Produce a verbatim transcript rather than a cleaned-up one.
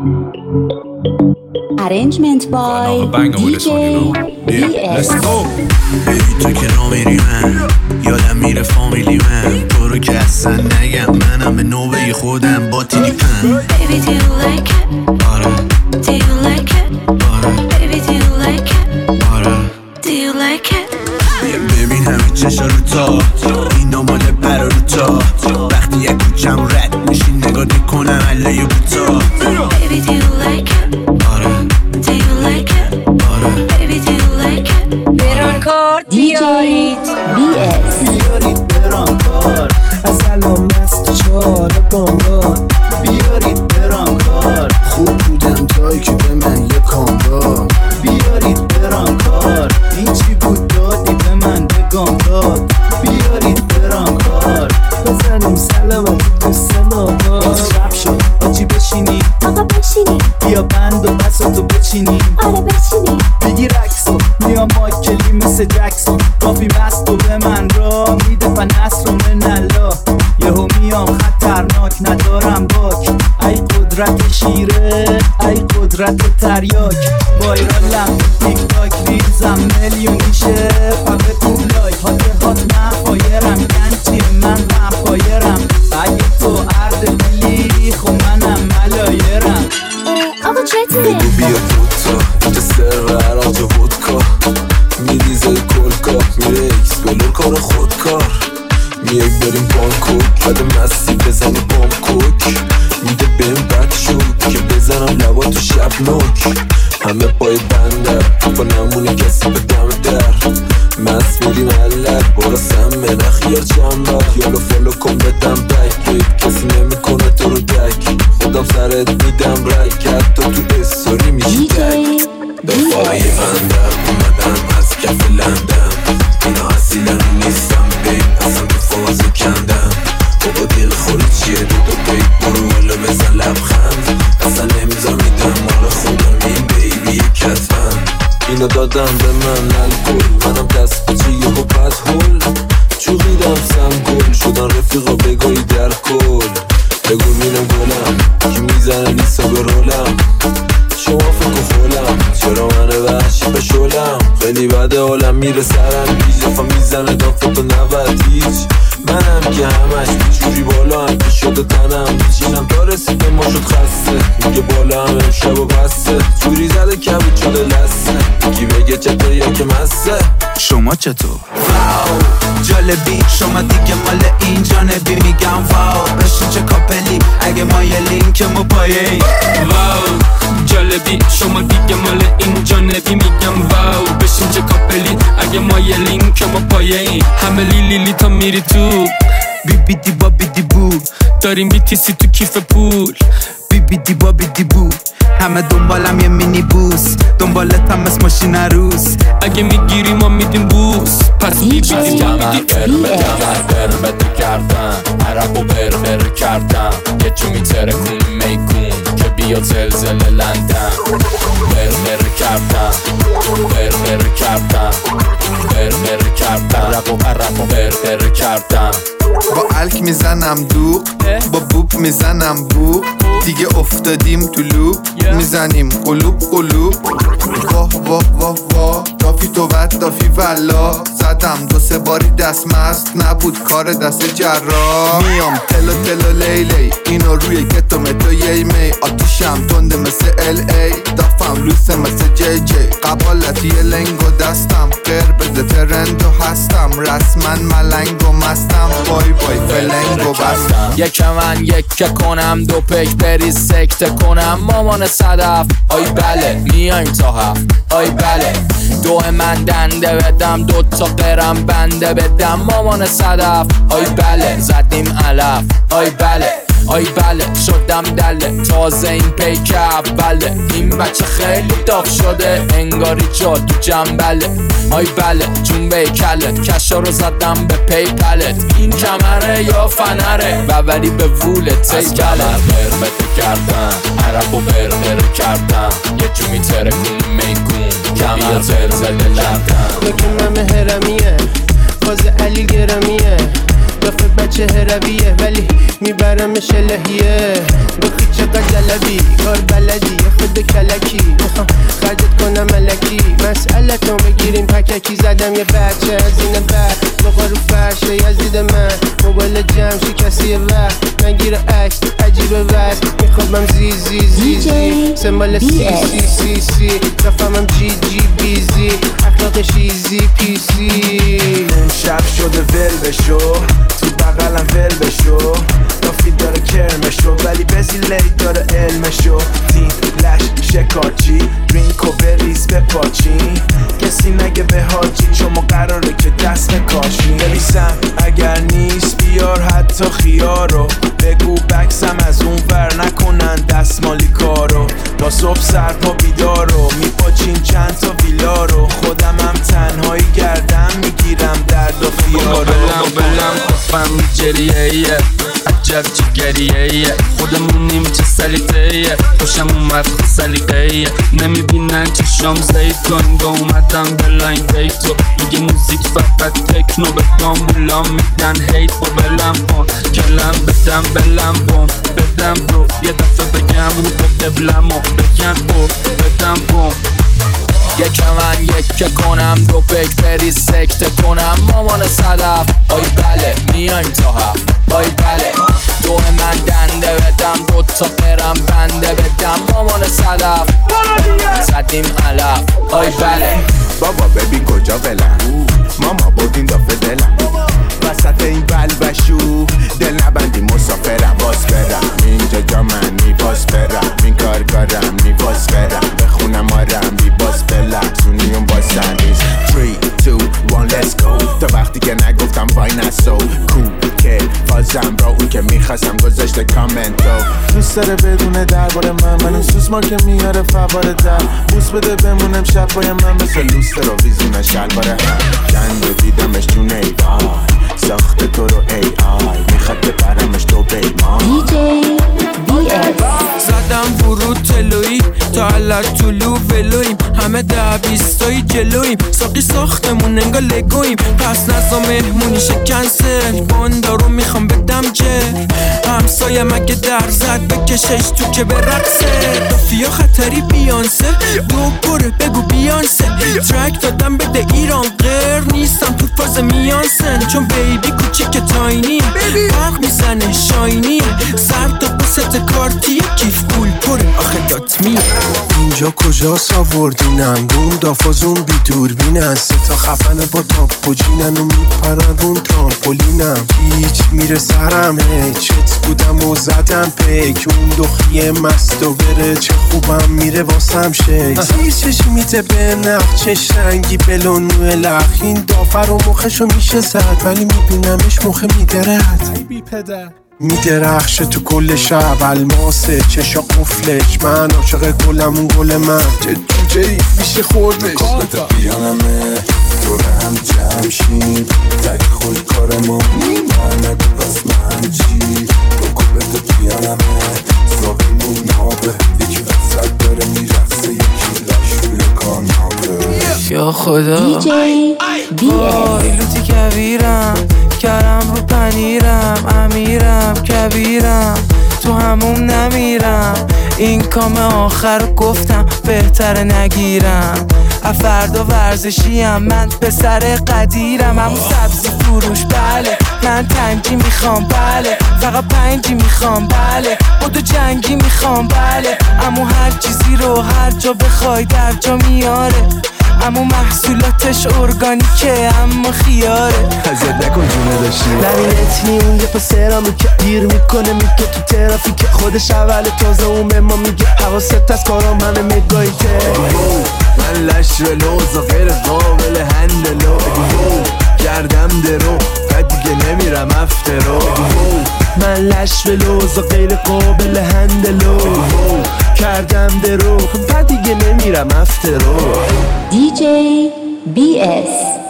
Arrangement by دی جی بی اس. ای تو که نامیری من یادم میره فامیلی من تو رو که اصلا نگم منم به نوبه خودم با تینی پن. Baby do you like it? آره Do you like it? آره Baby do you like it? آره Do you like it? ببین همه چشا رو تا این مال برا رو تا وقتی یک کوچم رد میشین نگاه کنم علیه بوتا. Baby do you like it? آره Do you like it? آره Baby do you like it? بران کار بیارید بی اس. بیارید بران کار از الان مست چهار بانگان. بیارید بران کار خوب بودم تایی که به من یه کام داد. بیارید بران کار هیچی بود دادی به من بگم داد. بیارید بران کار بزنیم سلامت دوستان آقا. شب شد آجی بشینی آقا بشینی بیا بند و بساتو بچینی. آره بشینی بگی رکسون میام ماکلی مثل جکسون. کافی مست و به من را میده و نصر و من الله. یهو میام خطرناک ندارم باک. ای قدرت شیره ای قدرت تریاک. وایرالم تیک تاک ریزم میلیونیشه فقط تو لایک. هات هات من فایرم گنچی من من فایرم. اگه تو عرد بلی خب منم ملایرم. آقا چطوره؟ بگو بیا دوتا اینجا سرور آج ودکا میریزه کلکا میره ایکس بلور کار خودکار. میای بریم بانکوک بعد مستی بزنی بام کوک. میده بهم بد شد که بزنم لبا تو شب نوک. همه پای بندر با نمونه کسی به دم در. مست میریم علت برا سمه نخیار چنبر. یالو فالو کن بدم بک بید کسی نمیکنه تو رو دک. خودم سرت میدم رک حتی تو استوری میشی دک. دفاعی بندر اومدم از کف لندم. اینا اصیلن نیستم بید اصلا تو فازو کندم. بابا دیل خوری چیه دو دو بید برو والا بزن لبخند. اصلا نمیزا میدم مال خودم این بیبی کتفم. اینو دادم به من الکل منم دست بچه یه با بد هول. چوقیدم سنگل شدن رفیقا بگاهی در کل. بگو میرم گلم که میزنه نیستا به رولم. شما فکر خولم چرا من وحشی به شولم. خیلی بده حالم میره سرم بیجافا میزنه دافتو نبد هیچ. منم که همش جوری بالا هم که شده تنم بچینم تا رسیده ما شد خسته. میگه بالا هم امشب و بسته جوری زده کبود شده لسته. کی بگه چطور یا که مسته شما چطور؟ واو جالبی شما دیگه مال این جانبی. میگم واو بشین چه کاپلی اگه ما یه لینک ما پایه. واو جالبی شما دیگه مال این جانبی. میگم واو بشین چه کاپلی اگه ما یه لینک ما پایه. همه لیلی لی تا میری تو بی بی دی با بی دی بو. داریم بی تی سی تو کیف پول. بی بی دی با بی دی بو. همه دنبالم یه مینی بوس. دنبالت هم اسم ماشین عروس. اگه میگیری ما میدیم بوس. پس بی بی دی با بی دی کمر قرمت کردم عرب و بربر کردم. یه چومی ترکون میکون که بیا زلزله لندن. بربر کردم بربر کردم بربر کردم. عرب و عرب و بربر کردم. با الک میزنم دوق با بوب میزنم بوب. دیگه افتادیم تو لوب میزنیم قلوب قلوب. واه واه واه واه دافی تو ود دافی والا. زدم دو سه باری دست مست نبود کار دست جراح. میام تلو تلو لیلی اینو روی گتو متو یی می. آتیشم تنده مثل ال ای دافم لوسه مثل جی جی. قبالتی لنگو دستم غیر بده ترندو هستم. رسمن ملنگو مستم بای بای فلنگو بستم. یک من یک کنم دو پک بریز سکته کنم. مامان صدف آی بله میایم تا هفت آی بله. دو من دنده بدم دو تا برم بنده بدم. مامان صدف آی بله زدیم علف آی بله آی بله شدم دله تازه این پیک اوله. این بچه خیلی داغ شده انگاری جا تو جنبله آی بله جنبه کلت کشا رو زدم به پیپلت. این کمره یا فنره و ولی به وولت ای کلت. بربت کردم عرب و بربر کردم. یه جومی ترکون میکون کمر زلزله لردم. لکن من مهرمیه باز علی گرمیه. قیافه بچه هرویه ولی میبرمش الهیه. بخی چقدر جلبی کار بلدی خود کلکی میخوام خرجت کنم ملکی. مسئله تو بگیریم پککی زدم یه بچه از این بعد بقا رو فرشه یزید من موبایل جمع شکستی وقت نگیره عکس عجیبه وز میخوابم زی زی زی زی سمال سی سی سی سی رفمم جی جی بیزی اخلاق شیزی پی سی. شب شده ول بشو تو بغلم ول بشو کافی داره کرمشو ولی بزی لیت داره علمشو. تین لش شکارچی درینکو بریز بپاچین کسی نگه به حاجی چون ما قراره که دست بکاشیم. نویسم اگر نیست بیار حتی خیارو بگو بکسم از اون ور نکنن دستمالی کارو. با صبح سرپا بیدارو میپاچین چند تا ویلا رو خودم هم تنهایی گردم میگیرم درد و خیارو. بلم بلم خفم جریه عجب جگریه خودمونیم چه سلیقه خوشم اومد خود سلیقه نمیبینن چشام زیتون با اومدم بلاین دیتو میگه موزیک فقط تکنو به دامبولام میدن هیت با بلم کن کلم بدم بلم بوم بدم برو یه دفعه بگم رو به قبلم و بگن برو بدم بوم. یک من یک کنم دو پیک بری سکته کنم مامان صدف آی بله میایم تا هفت آی بله دو من دنده بدم دو تا برم بنده بدم مامان صدف زدیم علف آی بله. بابا ببین کجا ولم ماما بودین دافه دلم وسط این بلبشو دل نبندی مسافرم باز برم اینجا جا من میباز برم این کارگارم میباز برم بخونم آرم بیباز بلم سونیون باز سنریز three two one let's go تا وقتی که نگفتم وای نسو کول که فازم را اون که میخواستم گذاشته کامنتو. دوست داره بدونه درباره من من اون سوسما که میاره فواره در بوس بده بمونم شب باید من مثل لوست رو ویزونه شلواره هم جنگو دیدمش جونه ای ساخت تو رو ای آی میخواد ببرمش تو بیمان. دیجی بی اس زدم ورود تلویی تا علت طلو ولویم همه ده بیستایی جلویم ساقی ساختمون انگا لگویم پس نزا مهمونی شکنسل باندارو میخوام بدم جه همسایه مگه در زد بکشش تو که برقصه دافیا خطری بیانسه دو گره بگو بیانسه ترک دادم بده ایران غیر نیستم تو فاز میانسن چون بیبی کوچیک تاینی برق میزنه شاینی سر تا بست کارتیه کیف گول پره آخه دات میه. اینجا کجا ساوردینم دون دافازون بی دوربینن سه تا خفنه با تاپ و جینن و میپرن رون ترامپولینم هیچ میره سرمه چت بودم و زدم پیک اون دخیه مست و بره چه خوبم میره واسم شیک زیر چشم میده به نقچش رنگی بلونو لخ این دافر و مخشو میشه زد ولی میبینمش مخه میدرد بی پدر میدرخشه تو کل شب الماسه چشا قفلش من عاشق گلم اون گل من چه جوجهی میشه خوردش بده بیانمه دور هم جمع شیم تک خوش کارمون من نگو پس من چی بکو بده بیانمه زاقیمون نابه یکی وسط داره میرخصه یکی لش روی کانابه. یا خدا دیجی بی اس لوتی کبیرم کرم رو پنیرم امیرم کبیرم تو هموم نمیرم این کام آخر گفتم بهتره نگیرم فردا ورزشیم من پسر قدیرم همون سبزی فروش بله من تنگی میخوام بله فقط پنجی میخوام بله بودو جنگی میخوام بله اما هر چیزی رو هر جا بخوای در جا میاره اما محصولاتش ارگانیکه اما خیاره ازت نکن جونه داشتی نبینت اون یه پسرامی که دیر میکنه میگه تو ترافیک خودش اول تازه اون ما میگه حواست از کارام همه میگایته من لش ولوز و غیر قابل هندلو کردم درو بعد دیگه نمیرم افترو من لش ولوز و غیر قابل هندلو کردم درو بعد دیگه نمیرم افترو. دیجی بی اس